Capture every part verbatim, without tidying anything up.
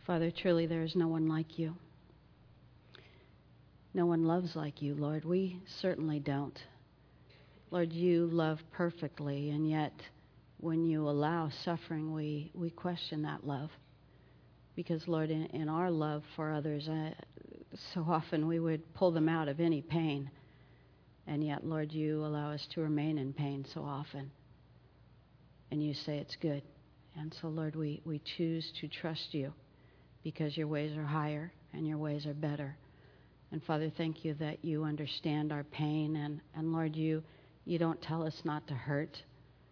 Father, truly there is no one like you. No one loves like you, Lord. We certainly don't. Lord, you love perfectly, and yet when you allow suffering, we, we question that love. Because, Lord, in, in our love for others, I, so often we would pull them out of any pain. And yet, Lord, you allow us to remain in pain so often. And you say it's good. And so, Lord, we, we choose to trust you because your ways are higher and your ways are better. And, Father, thank you that you understand our pain. And, and Lord, you, you don't tell us not to hurt.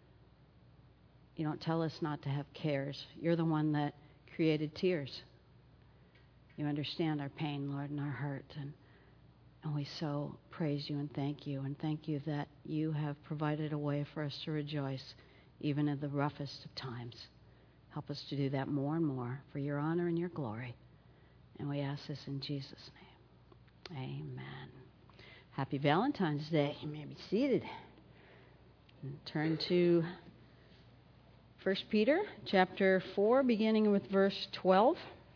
You don't tell us not to have cares. You're the one that created tears. You understand our pain, Lord, and our hurt. And, and we so praise you and thank you. And thank you that you have provided a way for us to rejoice even in the roughest of times. Help us to do that more and more for your honor and your glory. And we ask this in Jesus' name. Amen. Happy Valentine's Day. You may be seated. And turn to First Peter chapter four, beginning with verse twelve.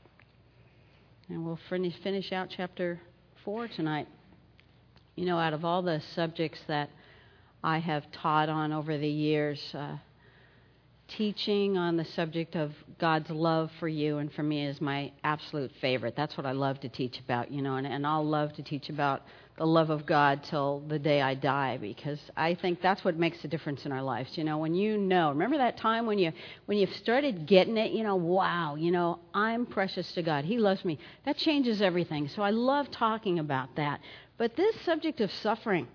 And we'll finish, finish out chapter four tonight. You know, out of all the subjects that I have taught on over the years, uh, teaching on the subject of God's love for you and for me is my absolute favorite. That's what I love to teach about, you know, and, and I'll love to teach about the love of God till the day I die, because I think that's what makes a difference in our lives. You know, when you know, remember that time when you when you've started getting it, you know, wow, you know, I'm precious to God. He loves me. That changes everything. So I love talking about that. But this subject of suffering,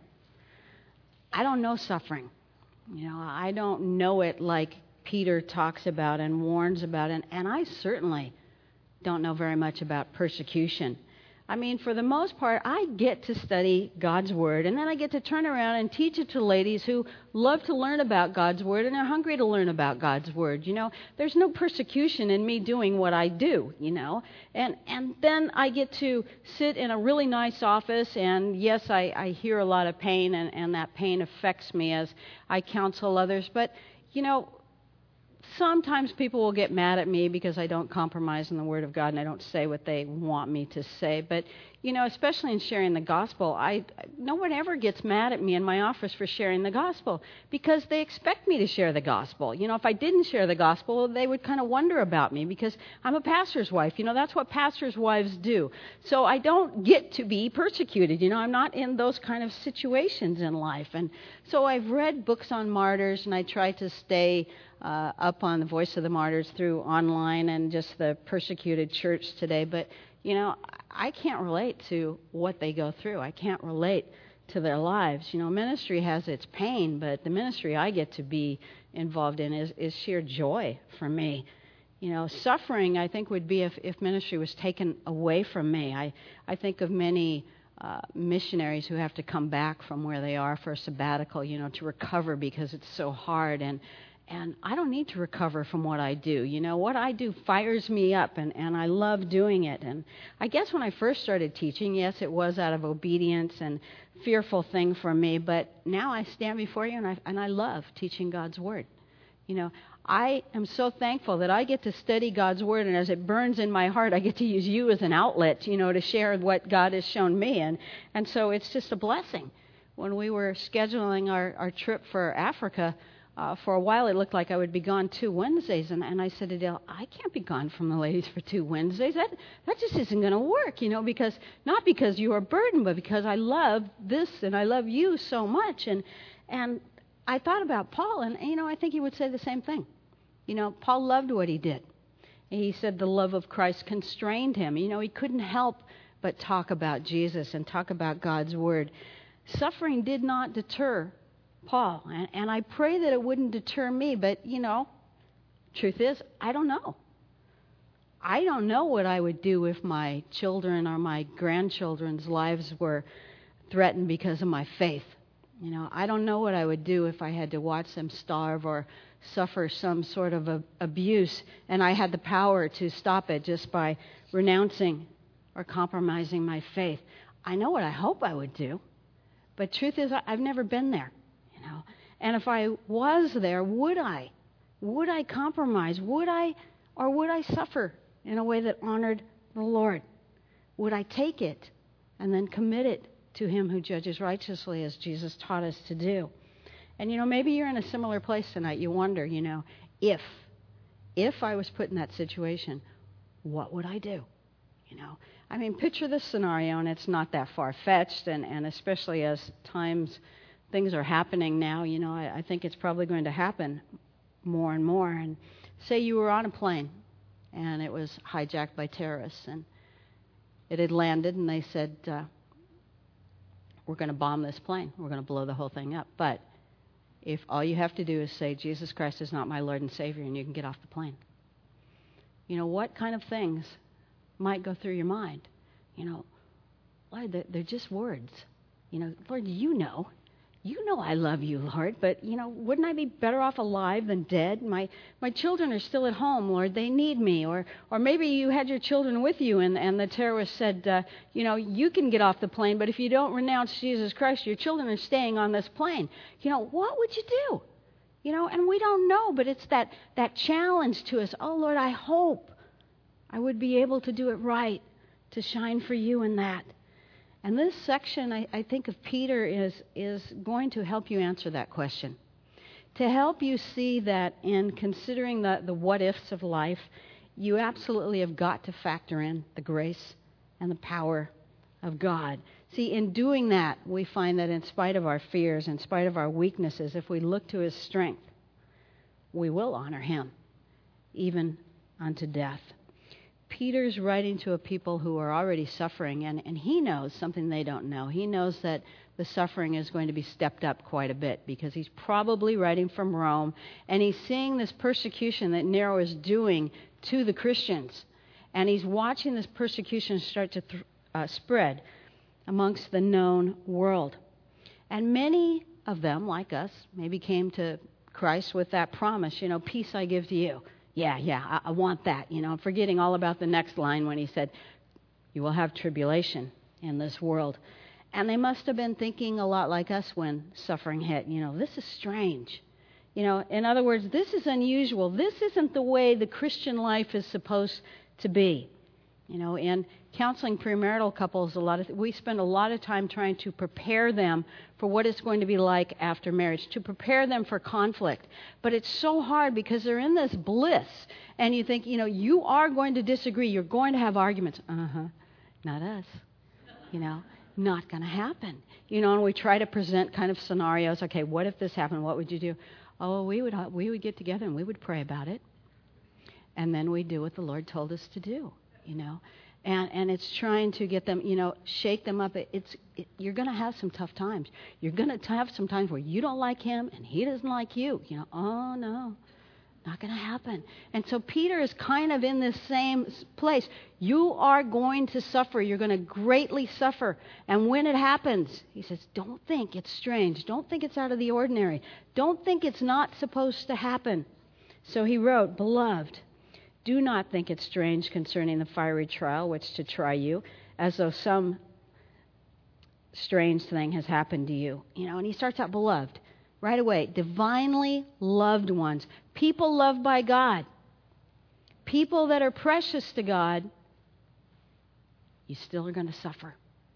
I don't know suffering. You know, I don't know it like Peter talks about and warns about, and, and I certainly don't know very much about persecution. I mean, for the most part, I get to study God's Word, and then I get to turn around and teach it to ladies who love to learn about God's Word and are hungry to learn about God's Word. You know, there's no persecution in me doing what I do, you know. And and then I get to sit in a really nice office, and yes, I, I hear a lot of pain, and, and that pain affects me as I counsel others. But, you know, sometimes people will get mad at me because I don't compromise in the Word of God and I don't say what they want me to say. But, you know, especially in sharing the gospel, I no one ever gets mad at me in my office for sharing the gospel because they expect me to share the gospel. You know, if I didn't share the gospel, they would kind of wonder about me because I'm a pastor's wife. You know, that's what pastors' wives do. So I don't get to be persecuted. You know, I'm not in those kind of situations in life. And so I've read books on martyrs, and I try to stay Uh, up on the Voice of the Martyrs through online and just the persecuted church today. But, you know, I can't relate to what they go through. I can't relate to their lives. You know, ministry has its pain, but the ministry I get to be involved in is, is sheer joy for me. You know, suffering, I think, would be if, if ministry was taken away from me. I, I think of many uh, missionaries who have to come back from where they are for a sabbatical, you know, to recover because it's so hard. And And I don't need to recover from what I do. You know, what I do fires me up, and, and I love doing it. And I guess when I first started teaching, yes, it was out of obedience and fearful thing for me. But now I stand before you, and I, and I love teaching God's Word. You know, I am so thankful that I get to study God's Word, and as it burns in my heart, I get to use you as an outlet, you know, to share what God has shown me. And, and so it's just a blessing. When we were scheduling our, our trip for Africa, Uh, for a while, it looked like I would be gone two Wednesdays, and, and I said to Dale, I can't be gone from the ladies for two Wednesdays. That that just isn't going to work, you know, because not because you are a burden, but because I love this and I love you so much. And and I thought about Paul, and, you know, I think he would say the same thing. You know, Paul loved what he did. He said the love of Christ constrained him. You know, he couldn't help but talk about Jesus and talk about God's Word. Suffering did not deter Paul, and, and I pray that it wouldn't deter me, but, you know, truth is, I don't know. I don't know what I would do if my children or my grandchildren's lives were threatened because of my faith. You know, I don't know what I would do if I had to watch them starve or suffer some sort of a, abuse, and I had the power to stop it just by renouncing or compromising my faith. I know what I hope I would do, but truth is, I've never been there. You know, and if I was there, would I? Would I compromise? Would I, or would I suffer in a way that honored the Lord? Would I take it and then commit it to him who judges righteously, as Jesus taught us to do? And, you know, maybe you're in a similar place tonight. You wonder, you know, if, if I was put in that situation, what would I do? You know, I mean, picture this scenario, and it's not that far-fetched, and, and especially as times, things are happening now, you know, I, I think it's probably going to happen more and more. And say you were on a plane, and it was hijacked by terrorists, and it had landed, and they said, uh, we're going to bomb this plane. We're going to blow the whole thing up. But if all you have to do is say, Jesus Christ is not my Lord and Savior, and you can get off the plane. You know, what kind of things might go through your mind? You know, Lord, they're, they're just words. You know, Lord, you know. You know I love you, Lord, but, you know, wouldn't I be better off alive than dead? My my children are still at home, Lord. They need me. Or or maybe you had your children with you, and, and the terrorist said, uh, you know, you can get off the plane, but if you don't renounce Jesus Christ, your children are staying on this plane. You know, what would you do? You know, and we don't know, but it's that, that challenge to us. Oh, Lord, I hope I would be able to do it right, to shine for you in that. And this section, I, I think, of Peter is, is going to help you answer that question. To help you see that in considering the, the what-ifs of life, you absolutely have got to factor in the grace and the power of God. See, in doing that, we find that in spite of our fears, in spite of our weaknesses, if we look to his strength, we will honor him, even unto death. Peter's writing to a people who are already suffering, and, and he knows something they don't know. He knows that the suffering is going to be stepped up quite a bit because he's probably writing from Rome, and he's seeing this persecution that Nero is doing to the Christians. And he's watching this persecution start to th- uh, spread amongst the known world. And many of them, like us, maybe came to Christ with that promise, you know, peace I give to you. Yeah, yeah, I, I want that. You know, I'm forgetting all about the next line when he said, you will have tribulation in this world. And they must have been thinking a lot like us when suffering hit. You know, this is strange. You know, in other words, this is unusual. This isn't the way the Christian life is supposed to be. You know, in counseling premarital couples, a lot of we spend a lot of time trying to prepare them for what it's going to be like after marriage, to prepare them for conflict. But it's so hard because they're in this bliss, and you think, you know, you are going to disagree. You're going to have arguments. Uh-huh. Not us. You know, not going to happen. You know, and we try to present kind of scenarios. Okay, what if this happened? What would you do? Oh, we would we would get together and we would pray about it, and then we'd do what the Lord told us to do. You know, and and it's trying to get them, you know, shake them up. It, it's it, you're going to have some tough times. You're going to have some times where you don't like him and he doesn't like you. You know, oh no, not going to happen. And so Peter is kind of in this same place. You are going to suffer. You're going to greatly suffer. And when it happens, he says, don't think it's strange. Don't think it's out of the ordinary. Don't think it's not supposed to happen. So he wrote, Beloved, do not think it strange concerning the fiery trial which to try you, as though some strange thing has happened to you. You know, and he starts out, beloved, right away, divinely loved ones, people loved by God, people that are precious to God. You still are going to suffer.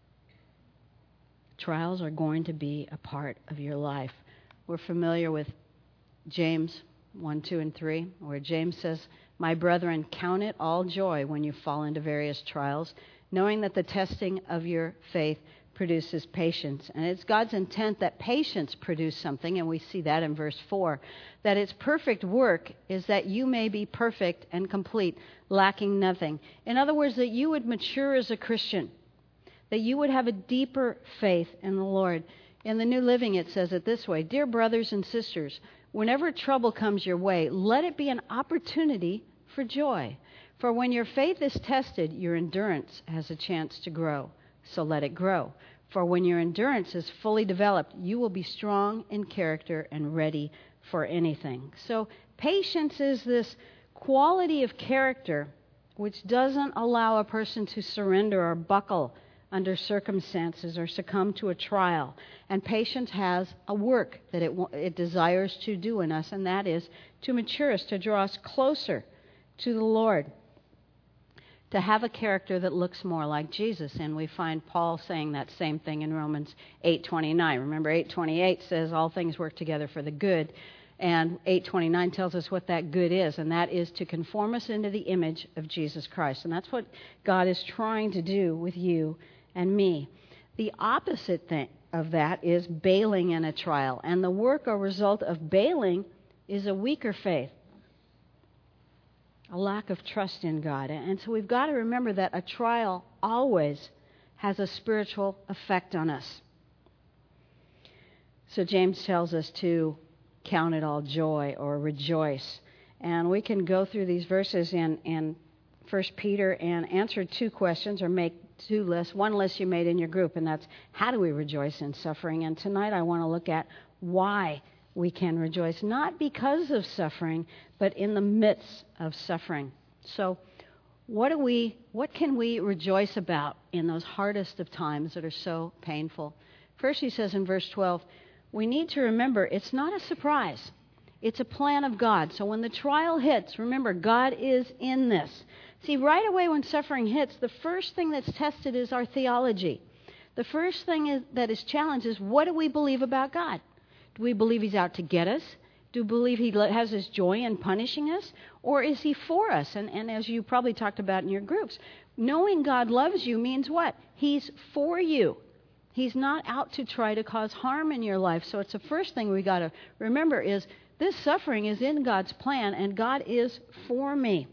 Trials are going to be a part of your life. We're familiar with James one, two, and three, where James says, My brethren, count it all joy when you fall into various trials, knowing that the testing of your faith produces patience. And it's God's intent that patience produce something, and we see that in verse four, that its perfect work is that you may be perfect and complete, lacking nothing. In other words, that you would mature as a Christian, that you would have a deeper faith in the Lord. In the New Living, it says it this way, Dear brothers and sisters, whenever trouble comes your way, let it be an opportunity for joy. For when your faith is tested, your endurance has a chance to grow. So let it grow. For when your endurance is fully developed, you will be strong in character and ready for anything. So patience is this quality of character which doesn't allow a person to surrender or buckle under circumstances or succumb to a trial. And patience has a work that it, it desires to do in us, and that is to mature us, to draw us closer to the Lord. to have a character that looks more like Jesus. And we find Paul saying that same thing in Romans eight twenty-nine. Remember, eight twenty-eight says all things work together for the good. And eight twenty-nine tells us what that good is, and that is to conform us into the image of Jesus Christ. And that's what God is trying to do with you and me. The opposite thing of that is bailing in a trial. And the work or result of bailing is a weaker faith, a lack of trust in God. And so we've got to remember that a trial always has a spiritual effect on us. So James tells us to count it all joy or rejoice. And we can go through these verses in, in First Peter and answer two questions or make two lists. One list you made in your group, and that's how do we rejoice in suffering? And tonight I want to look at why we can rejoice, not because of suffering, but in the midst of suffering. So what do we, what can we rejoice about in those hardest of times that are so painful? First, he says in verse twelve, we need to remember it's not a surprise. It's a plan of God. So when the trial hits, remember, God is in this. See, right away when suffering hits, the first thing that's tested is our theology. The first thing is, that is challenged is, what do we believe about God? Do we believe He's out to get us? Do we believe He has His joy in punishing us? Or is He for us? And, and as you probably talked about in your groups, knowing God loves you means what? He's for you. He's not out to try to cause harm in your life. So it's the first thing we got to remember is this suffering is in God's plan, and God is for me.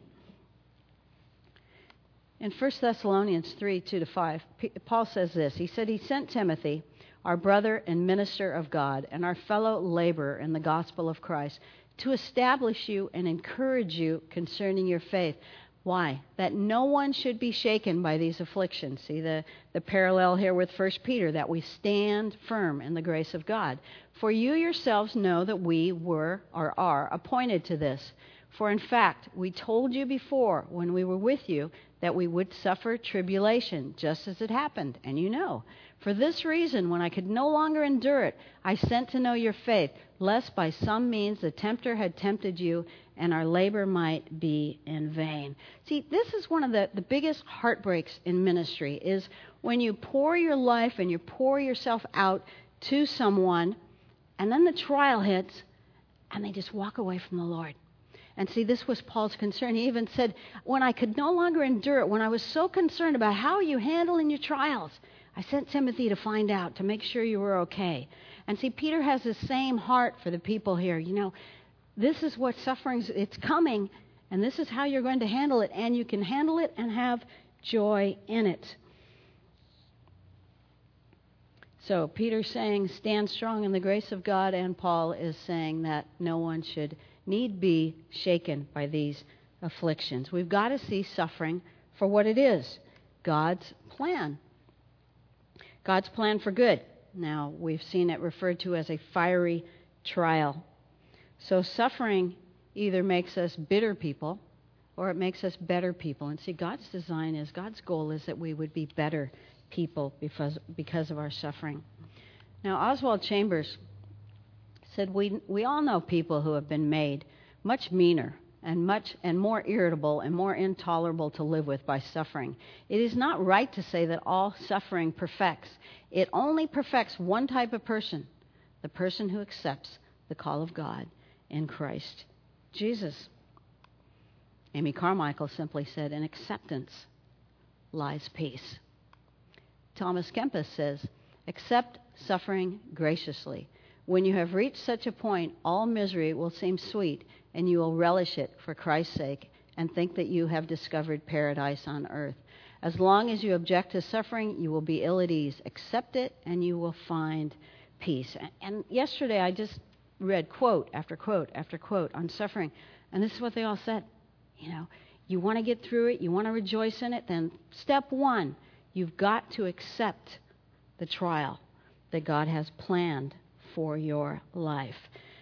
In First Thessalonians three, two to five, Paul says this. He said he sent Timothy, our brother and minister of God, and our fellow laborer in the gospel of Christ, to establish you and encourage you concerning your faith. Why? That no one should be shaken by these afflictions. See the, the parallel here with First Peter, that we stand firm in the grace of God. For you yourselves know that we were or are appointed to this. For in fact, we told you before when we were with you that we would suffer tribulation, just as it happened, and you know. For this reason, when I could no longer endure it, I sent to know your faith, lest by some means the tempter had tempted you, and our labor might be in vain. See, this is one of the, the biggest heartbreaks in ministry, is when you pour your life and you pour yourself out to someone, and then the trial hits, and they just walk away from the Lord. And see, this was Paul's concern. He even said, when I could no longer endure it, when I was so concerned about how are you handling your trials, I sent Timothy to find out, to make sure you were okay. And see, Peter has the same heart for the people here. You know, this is what suffering's, it's coming, and this is how you're going to handle it. And you can handle it and have joy in it. So Peter's saying, stand strong in the grace of God, and Paul is saying that no one should need be shaken by these afflictions. We've got to see suffering for what it is, God's plan. God's plan for good. Now, we've seen it referred to as a fiery trial. So suffering either makes us bitter people or it makes us better people. And see, God's design is, God's goal is that we would be better people because, because of our suffering. Now, Oswald Chambers said, we, we all know people who have been made much meaner and much and more irritable and more intolerable to live with by suffering. It is not right to say that all suffering perfects. It only perfects one type of person, the person who accepts the call of God in Christ Jesus. Amy Carmichael simply said, in acceptance lies peace. Thomas Kempis says, accept suffering graciously. When you have reached such a point, all misery will seem sweet, and you will relish it for Christ's sake and think that you have discovered paradise on earth. As long as you object to suffering, you will be ill at ease. Accept it, and you will find peace. And yesterday, I just read quote after quote after quote on suffering, and this is what they all said. You know, you want to get through it, you want to rejoice in it, then step one, you've got to accept the trial that God has planned for your life.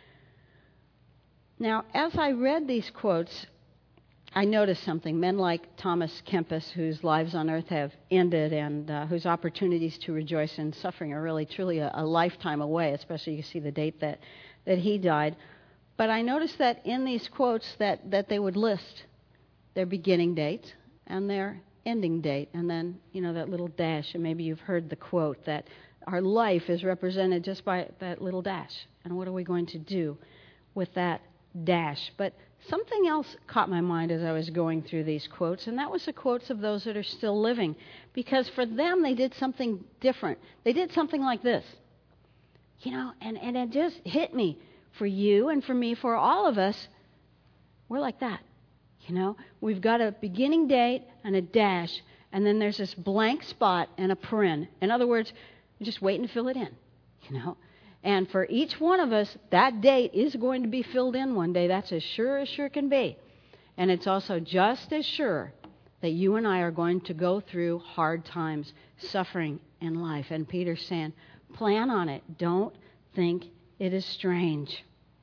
Now, as I read these quotes, I noticed something. Men like Thomas Kempis, whose lives on earth have ended and uh, whose opportunities to rejoice in suffering are really, truly a, a lifetime away, especially you see the date that, that he died. But I noticed that in these quotes that, that they would list their beginning dates and their ending date. And then, you know, that little dash, and maybe you've heard the quote that our life is represented just by that little dash. And what are we going to do with that dash? But something else caught my mind as I was going through these quotes, and that was the quotes of those that are still living. Because for them, they did something different. They did something like this. You know, and, and it just hit me. For you and for me, for all of us, we're like that. You know, we've got a beginning date and a dash, and then there's this blank spot and a paren. In other words, you're just waiting to fill it in, you know. And for each one of us, that date is going to be filled in one day. That's as sure as sure can be. And it's also just as sure that you and I are going to go through hard times, suffering in life. And Peter's saying, plan on it. Don't think it is strange.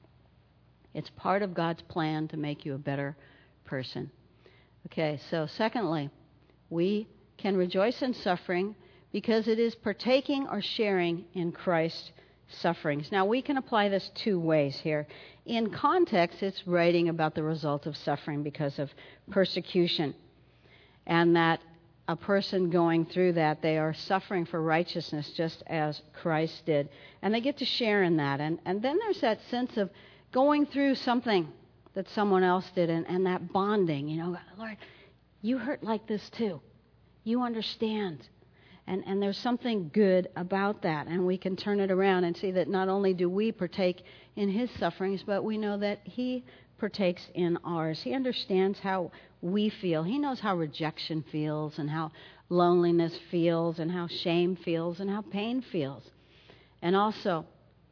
It's part of God's plan to make you a better person. Okay, so secondly, we can rejoice in suffering because it is partaking or sharing in Christ's sufferings. Now, we can apply this two ways here. In context, it's writing about the result of suffering because of persecution, and that a person going through that, they are suffering for righteousness just as Christ did. And they get to share in that. And, and then there's that sense of going through something that someone else did, and, and that bonding. You know, Lord, you hurt like this too. You understand. And, and there's something good about that. And we can turn it around and see that not only do we partake in his sufferings, but we know that he partakes in ours. He understands how we feel. He knows how rejection feels and how loneliness feels and how shame feels and how pain feels. And also,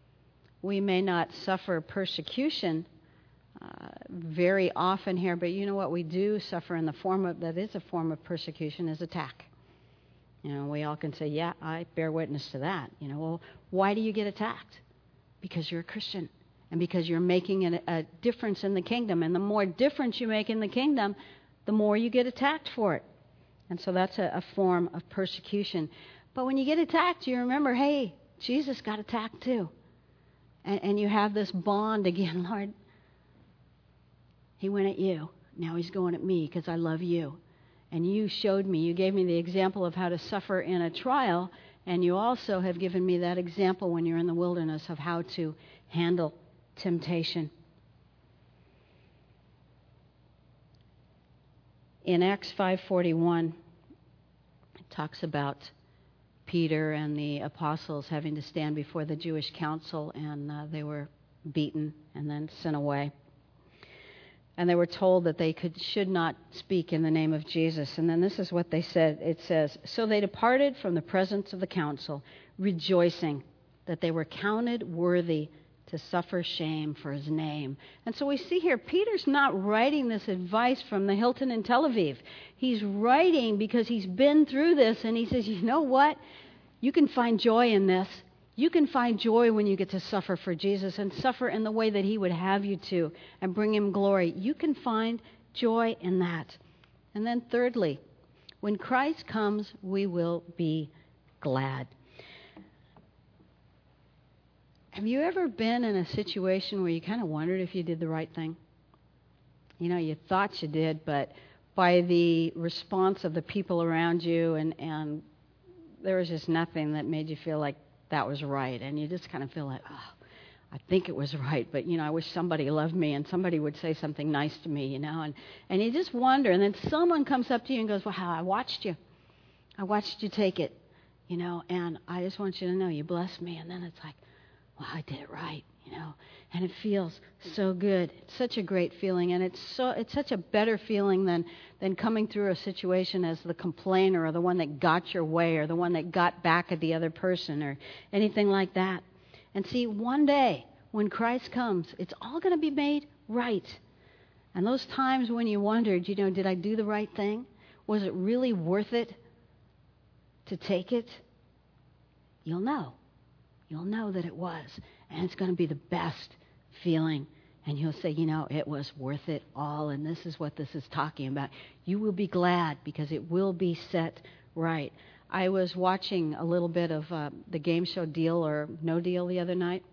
we may not suffer persecution uh, very often here, but you know what we do suffer in the form of, that is a form of persecution, is attack. You know, we all can say, yeah, I bear witness to that. You know, well, why do you get attacked? Because you're a Christian. And because you're making a, a difference in the kingdom. And the more difference you make in the kingdom, the more you get attacked for it. And so that's a, a form of persecution. But when you get attacked, you remember, hey, Jesus got attacked too. And, and you have this bond again. Lord, he went at you. Now he's going at me because I love you. And you showed me, you gave me the example of how to suffer in a trial. And you also have given me that example when you're in the wilderness of how to handle temptation. In Acts five forty-one, it talks about Peter and the apostles having to stand before the Jewish council, and uh, they were beaten and then sent away. And they were told that they could should not speak in the name of Jesus. And then this is what they said. It says, so they departed from the presence of the council, rejoicing that they were counted worthy to suffer shame for his name. And so we see here, Peter's not writing this advice from the Hilton in Tel Aviv. He's writing because he's been through this, and he says, you know what? You can find joy in this. You can find joy when you get to suffer for Jesus and suffer in the way that he would have you to and bring him glory. You can find joy in that. And then thirdly, when Christ comes, we will be glad. Have you ever been in a situation where you kind of wondered if you did the right thing? You know, you thought you did, but by the response of the people around you, and, and there was just nothing that made you feel like that was right. And you just kind of feel like, oh, I think it was right, but, you know, I wish somebody loved me and somebody would say something nice to me, you know. And, and you just wonder, and then someone comes up to you and goes, well, I watched you. I watched you take it, you know, and I just want you to know you blessed me. And then it's like, well, I did it right, you know, and it feels so good. It's such a great feeling, and it's so it's such a better feeling than, than coming through a situation as the complainer or the one that got your way or the one that got back at the other person or anything like that. And see, one day when Christ comes, it's all going to be made right. And those times when you wondered, you know, did I do the right thing? Was it really worth it to take it? You'll know. You'll know that it was. And it's going to be the best feeling. And you'll say, you know, it was worth it all. And this is what this is talking about. You will be glad because it will be set right. I was watching a little bit of uh, the game show Deal or No Deal the other night.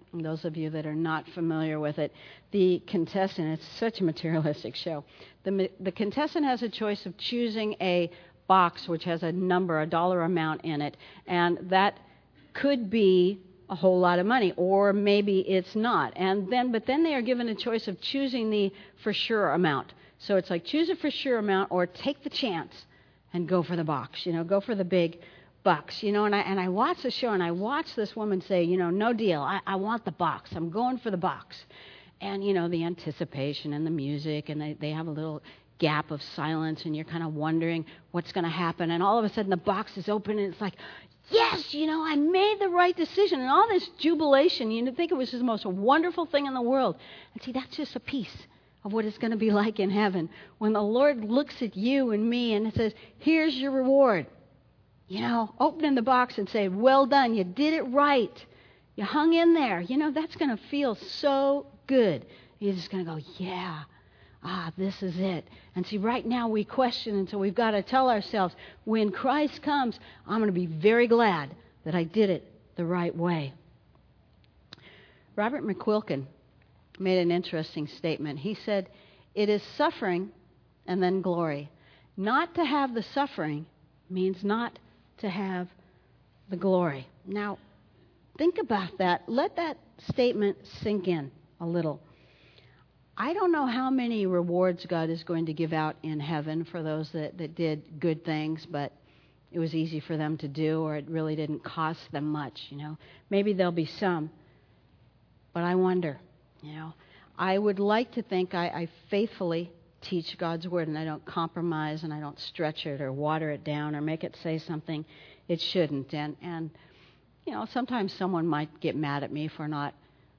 And those of you that are not familiar with it, the contestant, it's such a materialistic show. The, the contestant has a choice of choosing a box which has a number, a dollar amount in it, and that could be a whole lot of money, or maybe it's not. And then, but then they are given a choice of choosing the for sure amount. So it's like choose a for sure amount, or take the chance and go for the box. You know, go for the big bucks. You know, and I and I watched the show, and I watched this woman say, you know, no deal. I, I want the box. I'm going for the box. And you know, the anticipation and the music, and they they have a little gap of silence, and you're kind of wondering what's going to happen. And all of a sudden, the box is open, and it's like, yes, you know, I made the right decision. And all this jubilation, you think it was the most wonderful thing in the world. And see, that's just a piece of what it's going to be like in heaven when the Lord looks at you and me and says, here's your reward. You know, opening the box and say, well done, you did it right. You hung in there. You know, that's going to feel so good. You're just going to go, yeah. Ah, this is it. And see, right now we question, and so we've got to tell ourselves, when Christ comes, I'm going to be very glad that I did it the right way. Robert McQuilkin made an interesting statement. He said, it is suffering and then glory. Not to have the suffering means not to have the glory. Now, think about that. Let that statement sink in a little. I don't know how many rewards God is going to give out in heaven for those that, that did good things, but it was easy for them to do, or it really didn't cost them much, you know. Maybe there'll be some. But I wonder, you know. I would like to think I, I faithfully teach God's Word, and I don't compromise, and I don't stretch it or water it down or make it say something it shouldn't. And, and you know, sometimes someone might get mad at me for not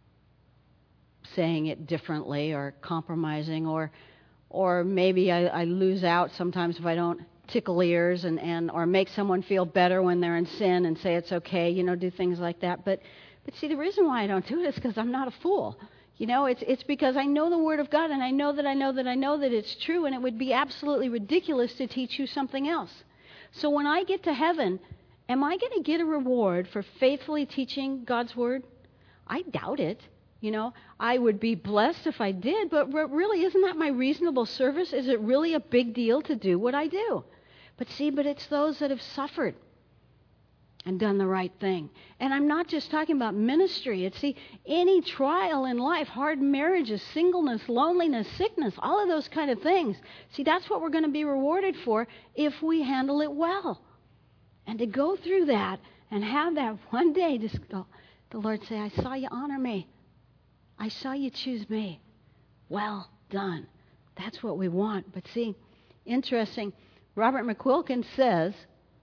saying it differently or compromising, or or maybe I, I lose out sometimes if I don't tickle ears and, and or make someone feel better when they're in sin and say it's okay, you know, do things like that. But but see, the reason why I don't do it is because I'm not a fool. You know, it's it's because I know the Word of God, and I know that I know that I know that it's true, and it would be absolutely ridiculous to teach you something else. So when I get to heaven, am I going to get a reward for faithfully teaching God's Word? I doubt it. You know, I would be blessed if I did, but really, isn't that my reasonable service? Is it really a big deal to do what I do? But see, but it's those that have suffered and done the right thing. And I'm not just talking about ministry. It's, see, any trial in life, hard marriages, singleness, loneliness, sickness, all of those kind of things. See, that's what we're going to be rewarded for if we handle it well. And to go through that and have that one day just go, the Lord say, I saw you honor me. I saw you choose me. Well done. That's what we want. But see, interesting, Robert McQuilkin says,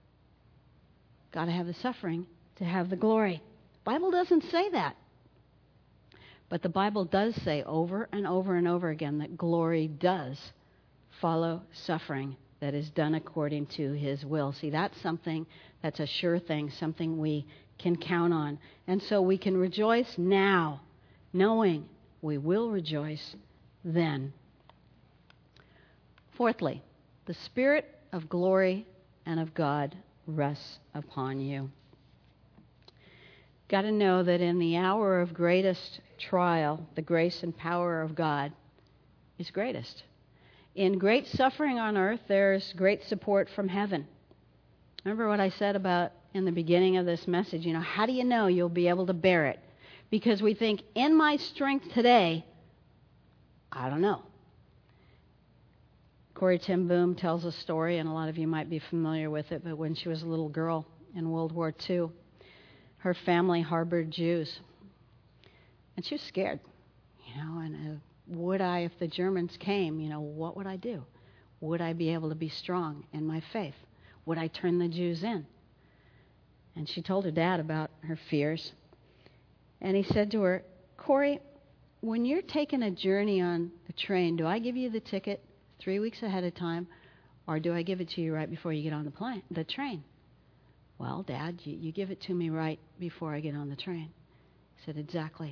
got to have the suffering to have the glory. The Bible doesn't say that. But the Bible does say over and over and over again that glory does follow suffering that is done according to His will. See, that's something that's a sure thing, something we can count on. And so we can rejoice now, knowing we will rejoice then. Fourthly, the Spirit of glory and of God rests upon you. Got to know that in the hour of greatest trial, the grace and power of God is greatest. In great suffering on earth, there's great support from heaven. Remember what I said about in the beginning of this message, you know, how do you know you'll be able to bear it? Because we think, in my strength today, I don't know. Corrie ten Boom tells a story, and a lot of you might be familiar with it, but when she was a little girl in World War Two, her family harbored Jews. And she was scared, you know, and uh, would I, if the Germans came, you know, what would I do? Would I be able to be strong in my faith? Would I turn the Jews in? And she told her dad about her fears. And he said to her, Corrie, when you're taking a journey on a train, do I give you the ticket three weeks ahead of time, or do I give it to you right before you get on the plane, the train? Well, Dad, you, you give it to me right before I get on the train. He said, exactly.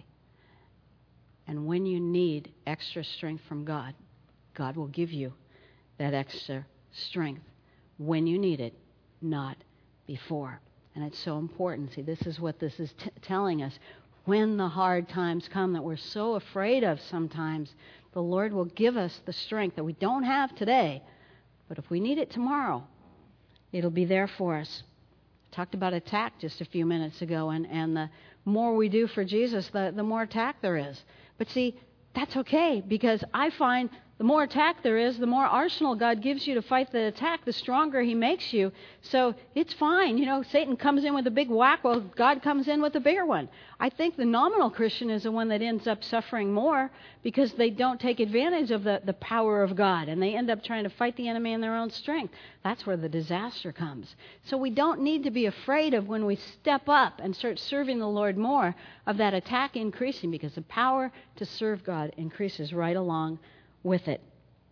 And when you need extra strength from God, God will give you that extra strength when you need it, not before. And it's so important. See, this is what this is t- telling us. when the hard times come that we're so afraid of sometimes, the Lord will give us the strength that we don't have today, but if we need it tomorrow, it'll be there for us. I talked about attack just a few minutes ago, and, and the more we do for Jesus, the, the more attack there is. But see, that's okay, because I find the more attack there is, the more arsenal God gives you to fight the attack, the stronger He makes you. So it's fine. You know, Satan comes in with a big whack, well, God comes in with a bigger one. I think the nominal Christian is the one that ends up suffering more because they don't take advantage of the, the power of God, and they end up trying to fight the enemy in their own strength. That's where the disaster comes. So we don't need to be afraid of when we step up and start serving the Lord more of that attack increasing, because the power to serve God increases right along with it.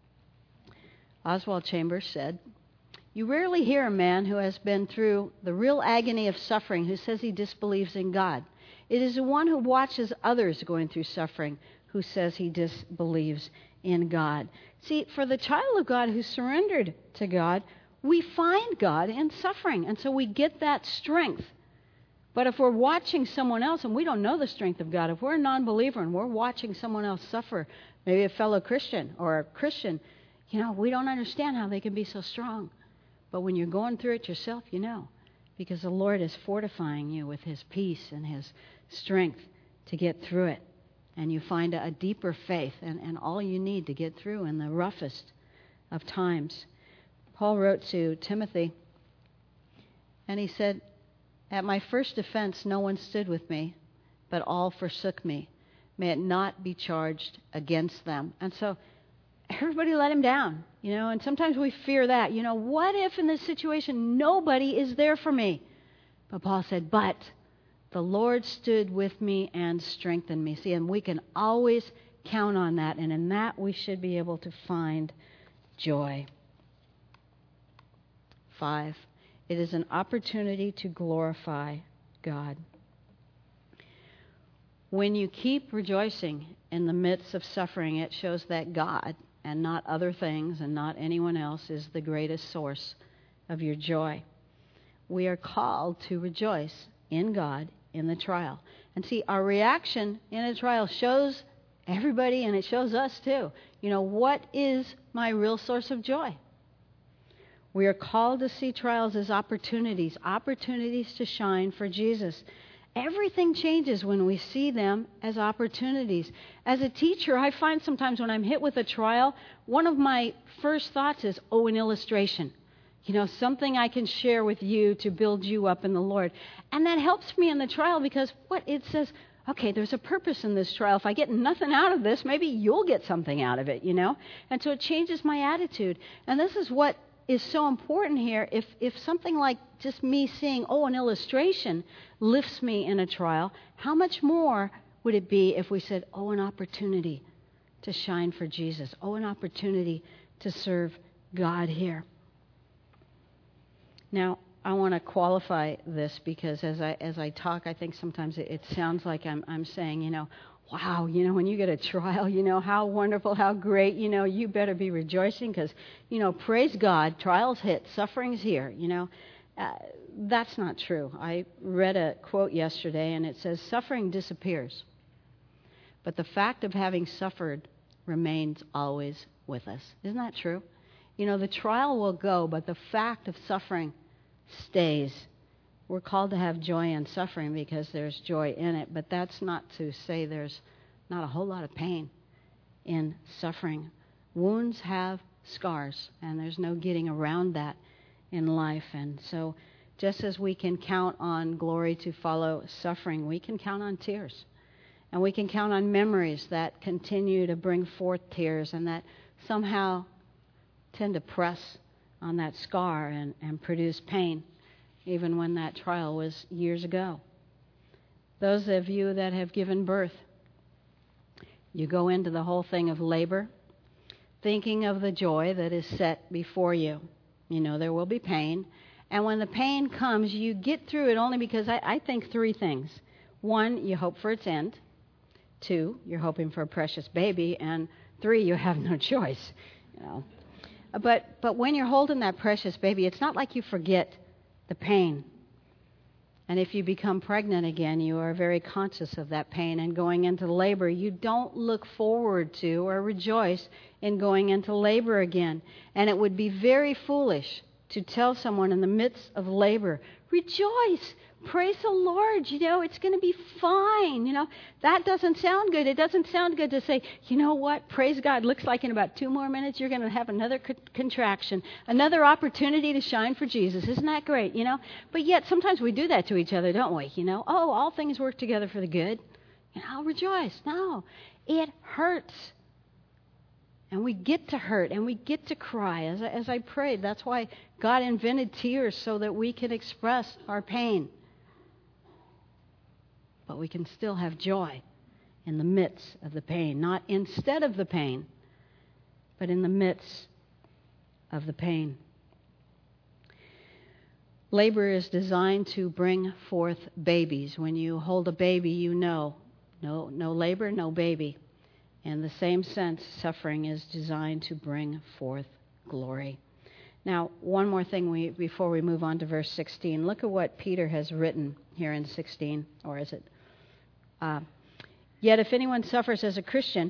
Oswald Chambers said, "You rarely hear a man who has been through the real agony of suffering who says he disbelieves in God. It is the one who watches others going through suffering who says he disbelieves in God." See, for the child of God who surrendered to God, we find God in suffering, and so we get that strength. But if we're watching someone else and we don't know the strength of God, if we're a non-believer and we're watching someone else suffer, maybe a fellow Christian or a Christian, you know, we don't understand how they can be so strong. But when you're going through it yourself, you know, because the Lord is fortifying you with His peace and His strength to get through it. And you find a, a deeper faith and, and all you need to get through in the roughest of times. Paul wrote to Timothy, and he said, "At my first offense no one stood with me, but all forsook me. May it not be charged against them." And so everybody let him down, you know, and sometimes we fear that. You know, what if in this situation nobody is there for me? But Paul said, "But the Lord stood with me and strengthened me." See, and we can always count on that, and in that we should be able to find joy. Five, it is an opportunity to glorify God. When you keep rejoicing in the midst of suffering, it shows that God, and not other things and not anyone else, is the greatest source of your joy. We are called to rejoice in God in the trial. And see, our reaction in a trial shows everybody, and it shows us too. You know, what is my real source of joy? We are called to see trials as opportunities, opportunities to shine for Jesus. Everything changes when we see them as opportunities. As a teacher, I find sometimes when I'm hit with a trial, one of my first thoughts is, oh, an illustration. You know, something I can share with you to build you up in the Lord. And that helps me in the trial because what it says, okay, there's a purpose in this trial. If I get nothing out of this, maybe you'll get something out of it, you know. And so it changes my attitude. And this is what is so important here. If if something like just me seeing, oh, an illustration lifts me in a trial, how much more would it be if we said, oh, an opportunity to shine for Jesus, oh, an opportunity to serve God here. Now, I want to qualify this because as I as I talk, I think sometimes it, it sounds like I'm I'm saying, you know, wow, you know, when you get a trial, you know, how wonderful, how great, you know, you better be rejoicing because, you know, praise God, trials hit, suffering's here, you know. Uh, that's not true. I read a quote yesterday and it says, suffering disappears, but the fact of having suffered remains always with us. Isn't that true? You know, the trial will go, but the fact of suffering stays. We're called to have joy in suffering because there's joy in it, but that's not to say there's not a whole lot of pain in suffering. Wounds have scars, and there's no getting around that in life. And so just as we can count on glory to follow suffering, we can count on tears. And we can count on memories that continue to bring forth tears and that somehow tend to press on that scar and, and produce pain, even when that trial was years ago. Those of you that have given birth, you go into the whole thing of labor, thinking of the joy that is set before you. You know there will be pain. And when the pain comes, you get through it only because I, I think three things. One, you hope for its end. Two, you're hoping for a precious baby. And three, you have no choice. You know. But but when you're holding that precious baby, it's not like you forget the pain. And if you become pregnant again, you are very conscious of that pain. And going into labor, you don't look forward to or rejoice in going into labor again. And it would be very foolish to tell someone in the midst of labor, rejoice, praise the Lord, you know, it's going to be fine. You know, that doesn't sound good. It doesn't sound good to say, you know what, praise God, looks like in about two more minutes you're going to have another co- contraction, another opportunity to shine for Jesus. Isn't that great, you know? But yet sometimes we do that to each other, don't we? You know, oh, all things work together for the good. You know, rejoice. No, it hurts. And we get to hurt and we get to cry. As I, as I prayed, that's why God invented tears so that we can express our pain. But we can still have joy in the midst of the pain. Not instead of the pain, but in the midst of the pain. Labor is designed to bring forth babies. When you hold a baby, you know, no, no labor, no baby. In the same sense, suffering is designed to bring forth glory. Now, one more thing we, before we move on to verse sixteen. Look at what Peter has written here in sixteen, or is it? Uh, Yet if anyone suffers as a Christian,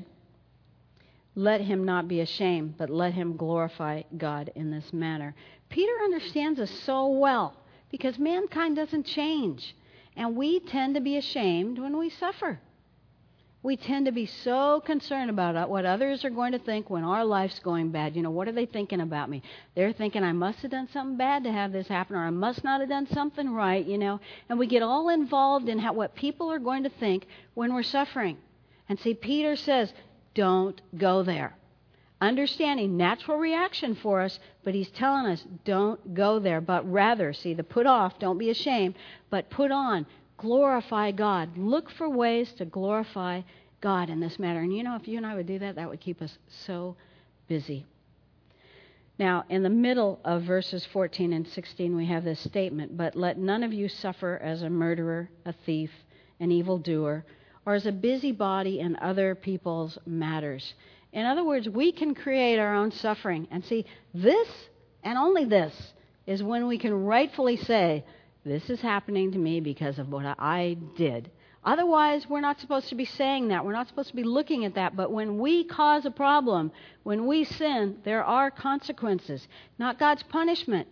let him not be ashamed, but let him glorify God in this manner. Peter understands us so well because mankind doesn't change. And we tend to be ashamed when we suffer. We tend to be so concerned about what others are going to think when our life's going bad. You know, what are they thinking about me? They're thinking I must have done something bad to have this happen, or I must not have done something right, you know. And we get all involved in how, what people are going to think when we're suffering. And see, Peter says, don't go there. Understanding natural reaction for us, but he's telling us, don't go there, but rather, see, the put off, don't be ashamed, but put on, glorify God. Look for ways to glorify God in this matter. And you know, if you and I would do that, that would keep us so busy. Now, in the middle of verses fourteen and sixteen, we have this statement, but let none of you suffer as a murderer, a thief, an evildoer, or as a busybody in other people's matters. In other words, we can create our own suffering. And see, this, and only this, is when we can rightfully say, this is happening to me because of what I did. Otherwise, we're not supposed to be saying that. We're not supposed to be looking at that. But when we cause a problem, when we sin, there are consequences. Not God's punishment,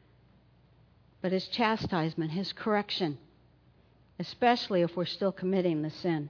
but His chastisement, His correction, especially if we're still committing the sin.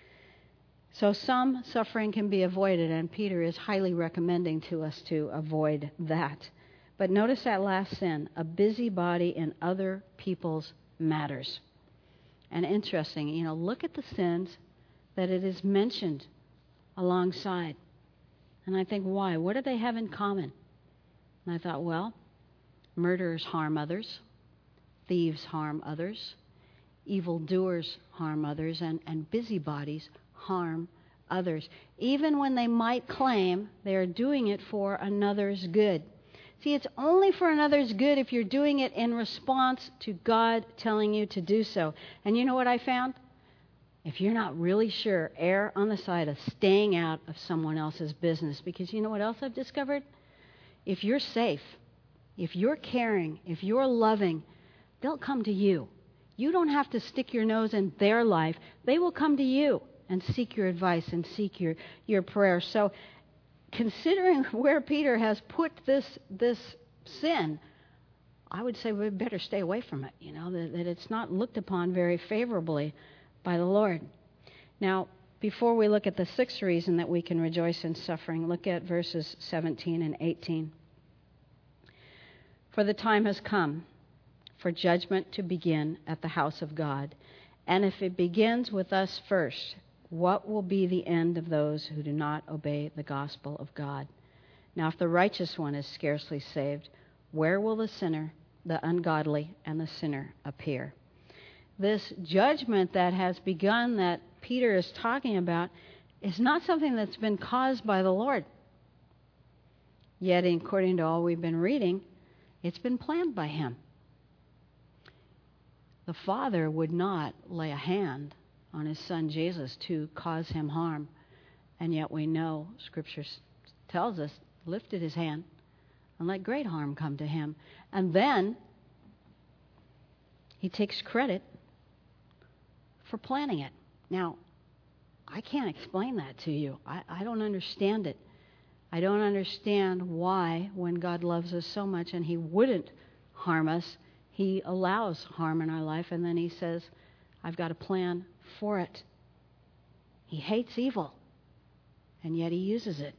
So some suffering can be avoided, and Peter is highly recommending to us to avoid that. But notice that last sin, a busybody in other people's matters. And interesting, you know, look at the sins that it is mentioned alongside. And I think, why? What do they have in common? And I thought, well, murderers harm others, thieves harm others, evildoers harm others, and, and busybodies harm others, even when they might claim they are doing it for another's good. See, it's only for another's good if you're doing it in response to God telling you to do so. And you know what I found? If you're not really sure, err on the side of staying out of someone else's business. Because you know what else I've discovered? If you're safe, if you're caring, if you're loving, they'll come to you. You don't have to stick your nose in their life. They will come to you and seek your advice and seek your, your prayer. So considering where Peter has put this this sin, I would say we better stay away from it, you know, that, that it's not looked upon very favorably by the Lord. Now, before we look at the sixth reason that we can rejoice in suffering, look at verses seventeen and eighteen. For the time has come for judgment to begin at the house of God. And if it begins with us first, what will be the end of those who do not obey the gospel of God? Now, if the righteous one is scarcely saved, where will the sinner, the ungodly, and the sinner appear? This judgment that has begun that Peter is talking about is not something that's been caused by the Lord. Yet, according to all we've been reading, it's been planned by Him. The Father would not lay a hand on His Son Jesus to cause Him harm. And yet we know, Scripture tells us, lifted His hand and let great harm come to Him. And then He takes credit for planning it. Now, I can't explain that to you. I, I don't understand it. I don't understand why, when God loves us so much and He wouldn't harm us, He allows harm in our life, and then He says, I've got a plan for it. He hates evil, and yet He uses it.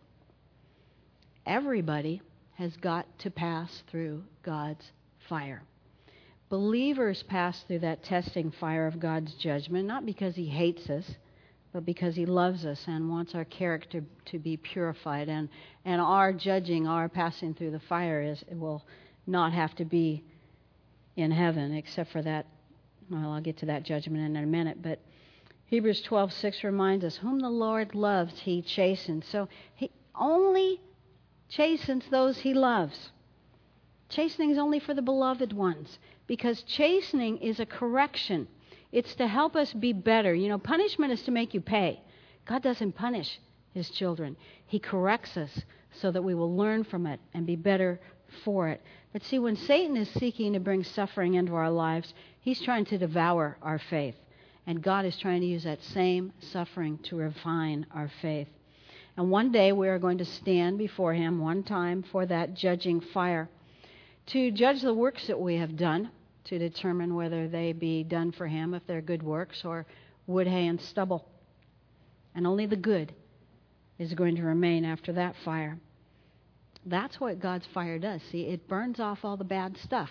Everybody has got to pass through God's fire. Believers pass through that testing fire of God's judgment, not because He hates us, but because He loves us and wants our character to be purified. And, and our judging, our passing through the fire, is it will not have to be in heaven, except for that. Well, I'll get to that judgment in a minute. But Hebrews twelve six reminds us, whom the Lord loves, He chastens. So He only chastens those He loves. Chastening is only for the beloved ones, because chastening is a correction. It's to help us be better. You know, punishment is to make you pay. God doesn't punish His children. He corrects us so that we will learn from it and be better for it. But see, when Satan is seeking to bring suffering into our lives, he's trying to devour our faith. And God is trying to use that same suffering to refine our faith. And one day we are going to stand before Him one time for that judging fire, to judge the works that we have done, to determine whether they be done for Him, if they're good works, or wood, hay, and stubble. And only the good is going to remain after that fire. That's what God's fire does. See, it burns off all the bad stuff.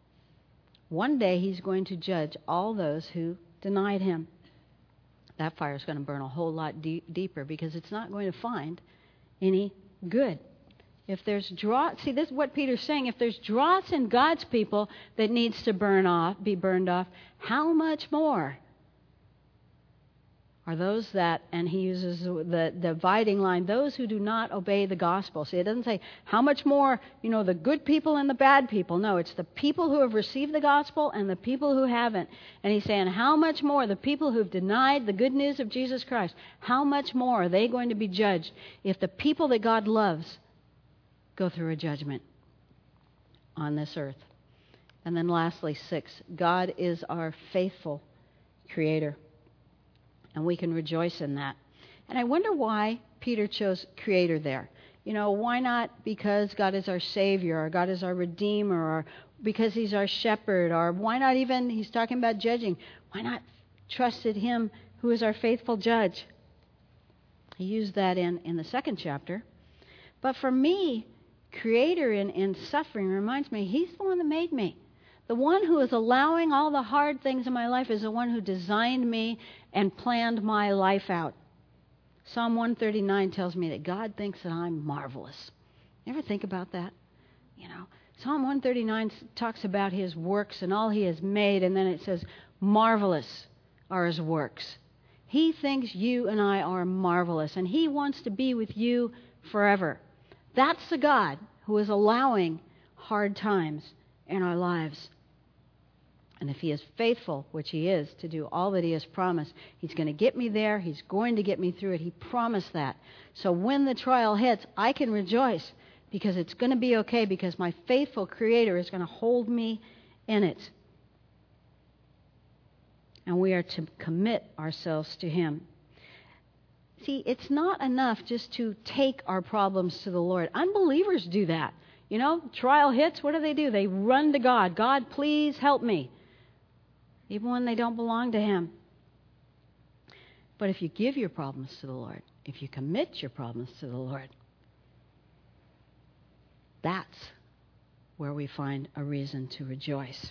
One day He's going to judge all those who denied Him. That fire is going to burn a whole lot de- deeper because it's not going to find any good. If there's dross, see, this is what Peter's saying. If there's dross in God's people that needs to burn off, be burned off, how much more are those that, and he uses the dividing line, those who do not obey the gospel. See, it doesn't say how much more, you know, the good people and the bad people. No, it's the people who have received the gospel and the people who haven't. And he's saying how much more the people who have denied the good news of Jesus Christ, how much more are they going to be judged if the people that God loves go through a judgment on this earth. And then lastly, six, God is our faithful Creator. And we can rejoice in that. And I wonder why Peter chose Creator there. You know, why not because God is our Savior, or God is our Redeemer, or because He's our Shepherd, or why not even, he's talking about judging, why not trusted Him who is our faithful Judge? He used that in, in the second chapter. But for me, Creator in, in suffering reminds me, He's the one that made me. The one who is allowing all the hard things in my life is the one who designed me and planned my life out. Psalm one thirty-nine tells me that God thinks that I'm marvelous. You ever think about that? You know, Psalm one thirty-nine talks about His works and all He has made, and then it says, marvelous are His works. He thinks you and I are marvelous, and He wants to be with you forever. That's the God who is allowing hard times in our lives. And if He is faithful, which He is, to do all that He has promised, He's going to get me there. He's going to get me through it. He promised that. So when the trial hits, I can rejoice because it's going to be okay, because my faithful Creator is going to hold me in it. And we are to commit ourselves to Him. See, it's not enough just to take our problems to the Lord. Unbelievers do that. You know, trial hits, what do they do? They run to God. God, please help me. Even when they don't belong to Him. But if you give your problems to the Lord, if you commit your problems to the Lord, that's where we find a reason to rejoice.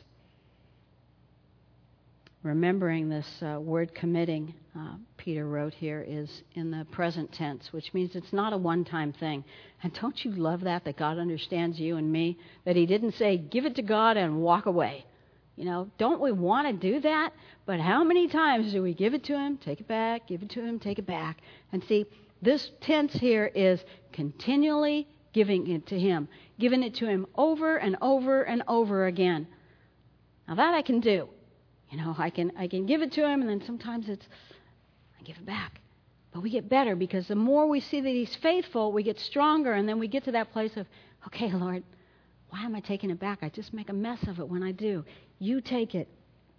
Remembering this uh, word committing, uh, Peter wrote here, is in the present tense, which means it's not a one-time thing. And don't you love that, that God understands you and me? That He didn't say, give it to God and walk away. You know, don't we want to do that? But how many times do we give it to Him, take it back, give it to Him, take it back? And see, this tense here is continually giving it to Him, giving it to Him over and over and over again. Now that I can do. You know, I can I can give it to Him, and then sometimes it's, I give it back. But we get better because the more we see that He's faithful, we get stronger, and then we get to that place of, okay, Lord, why am I taking it back? I just make a mess of it when I do. You take it.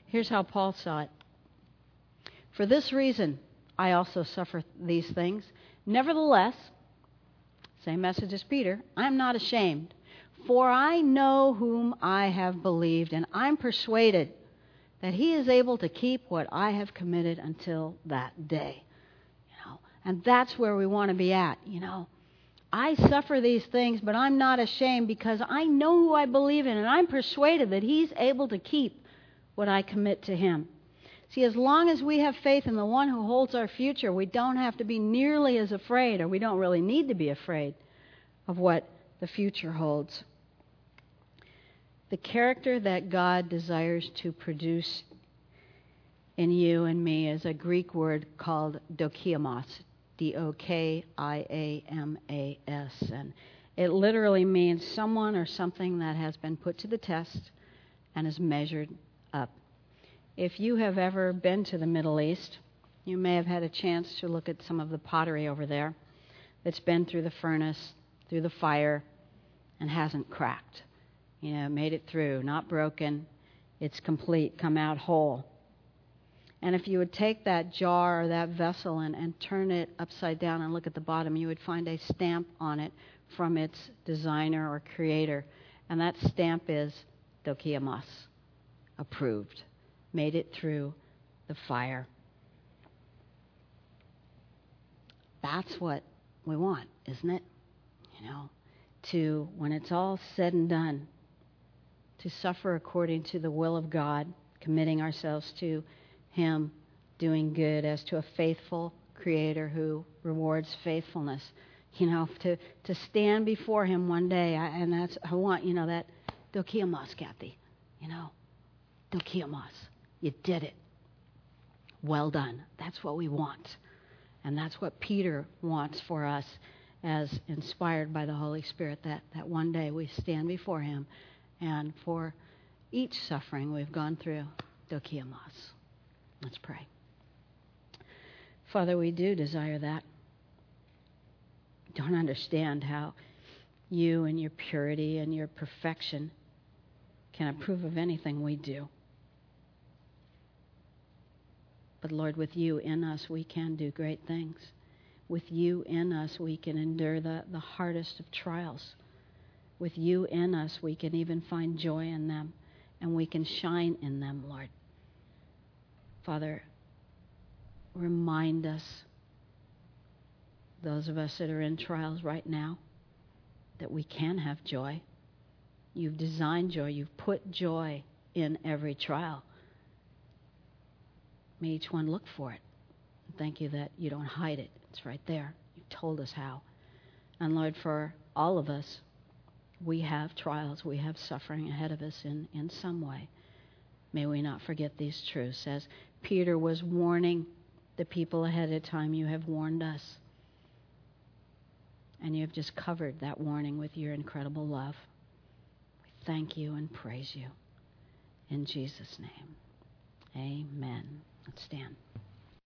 Here's how Paul saw it. For this reason, I also suffer these things. Nevertheless, same message as Peter, I am not ashamed. For I know whom I have believed, and I'm persuaded that he is able to keep what I have committed until that day. You know, and that's where we want to be at, you know. I suffer these things, but I'm not ashamed because I know who I believe in, and I'm persuaded that he's able to keep what I commit to him. See, as long as we have faith in the one who holds our future, we don't have to be nearly as afraid, or we don't really need to be afraid of what the future holds. The character that God desires to produce in you and me is a Greek word called dokiamos, D O K I A M A S. And it literally means someone or something that has been put to the test and is measured up. If you have ever been to the Middle East, you may have had a chance to look at some of the pottery over there that's been through the furnace, through the fire, and hasn't cracked. You know, made it through, not broken. It's complete, come out whole. And if you would take that jar or that vessel and, and turn it upside down and look at the bottom, you would find a stamp on it from its designer or creator. And that stamp is dokiamos, approved. Made it through the fire. That's what we want, isn't it? You know, to, when it's all said and done, to suffer according to the will of God, committing ourselves to him, doing good as to a faithful creator who rewards faithfulness. You know, to, to stand before him one day, I, and that's, I want, you know, that dokiamos, Kathy, you know, dokiamos. You did it. Well done. That's what we want. And that's what Peter wants for us as inspired by the Holy Spirit, that, that one day we stand before him and for each suffering we've gone through, dokiamos. Let's pray. Father, we do desire that. Don't understand how you and your purity and your perfection can approve of anything we do. But Lord, with you in us, we can do great things. With you in us, we can endure the, the hardest of trials. With you in us, we can even find joy in them, and we can shine in them, Lord. Father, remind us, those of us that are in trials right now, that we can have joy. You've designed joy. You've put joy in every trial. May each one look for it. Thank you that you don't hide it. It's right there. You've told us how. And Lord, for all of us, we have trials. We have suffering ahead of us in, in some way. May we not forget these truths. As Peter was warning the people ahead of time, you have warned us. And you have just covered that warning with your incredible love. We thank you and praise you. In Jesus' name, amen. Let's stand.